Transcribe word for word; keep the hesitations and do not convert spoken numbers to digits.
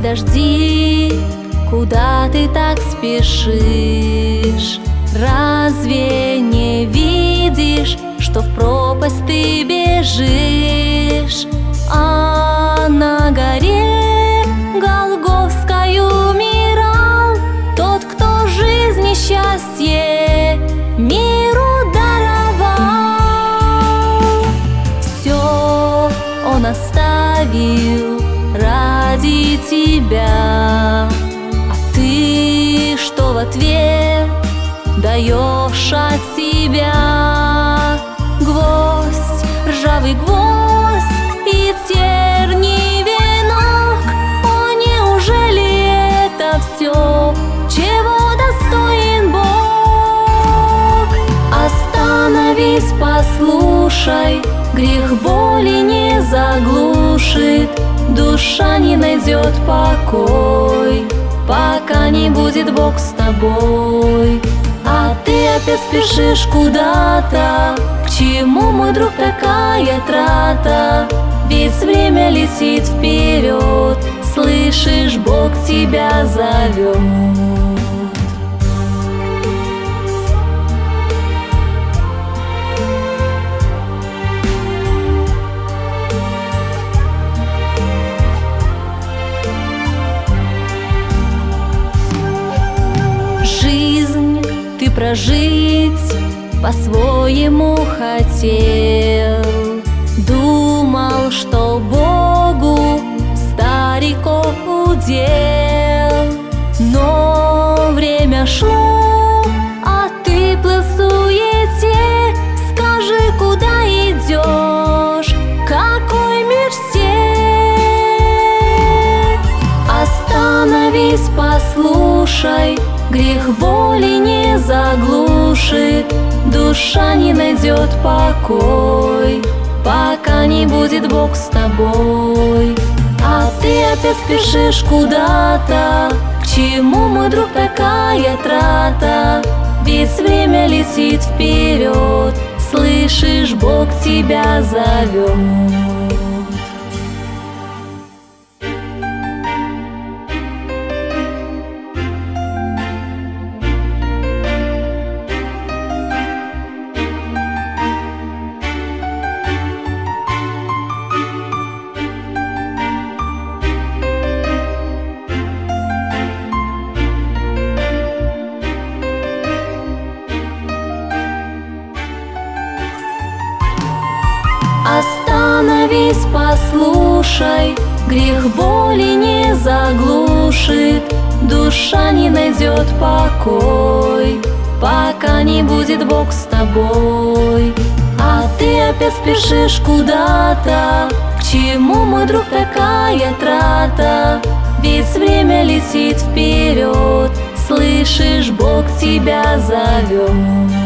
Подожди, куда ты так спешишь? Разве не видишь, что в пропасть ты бежишь? А на горе Голгофской умирал тот, кто жизнь и счастье миру даровал. Все он оставил ради тебя, а ты что в ответ даешь от себя? Гвоздь, ржавый гвоздь и терний венок. О, неужели это все, чего достоин Бог? Остановись, послушай, грех боли не заглушит, душа не найдет покой, пока не будет Бог с тобой. А ты опять спешишь куда-то. К чему, мой друг, такая трата? Ведь время летит вперед. Слышишь, Бог тебя зовет. Ты прожить по-своему хотел, думал, что Богу стариков удел. Но время шло, а ты плыл в суете. Скажи, куда идешь, какой мир сей? Остановись, послушай, грех боли не заглушит, душа не найдет покой, пока не будет Бог с тобой. А ты опять спешишь куда-то. К чему, мой друг, такая трата? Ведь время летит вперед. Слышишь, Бог тебя зовет. Остановись, послушай, грех боли не заглушит, душа не найдет покой, пока не будет Бог с тобой. А ты опять спешишь куда-то. К чему, мой друг, такая трата? Ведь время летит вперед. Слышишь, Бог тебя зовет.